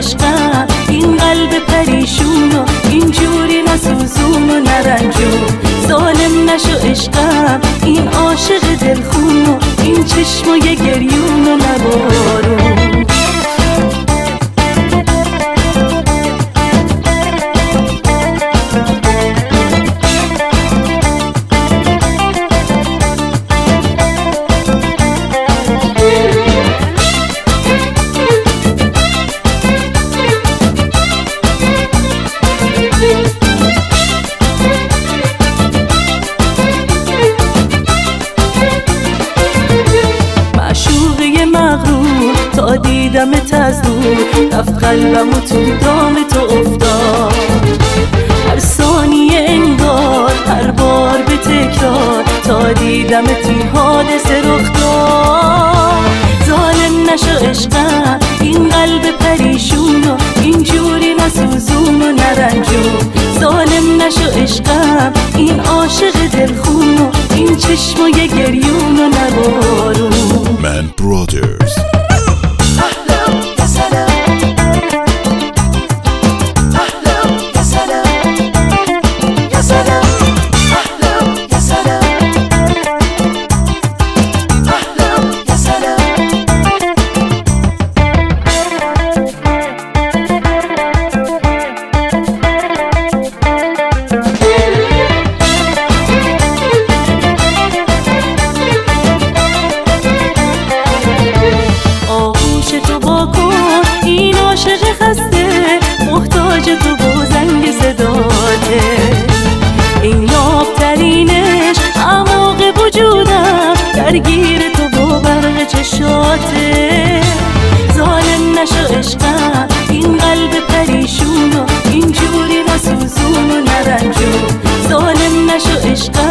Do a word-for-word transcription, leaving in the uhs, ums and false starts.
عشقم، این قلب پریشون و اینجوری نسوزون و نرنجون. ظالم نشو عشقم، این عاشق دلخون و این چشمای گریون و نبارون. تا دیدمت از دور رفت قلبم و تو دام تو افتاد. هر ثانیه انگار هر بار به تکرار تا دیدمت این حادثه رخ داد. ظالم نشو عشقم، این قلب پریشون و اینجوری نسوزون و نرنجون. ظالم نشو عشقم، این عاشق دلخون و این چشمای گریون و نبارون. Man Brothers. این عاشق خسته محتاج تو با زنگ صداته. این نابترینش اعماق وجودم درگیر تو با برق چشاته. ظالم نشو عشقم، این قلب پریشون و اینجوری نسوزون و نرنجون. ظالم نشو عشقم،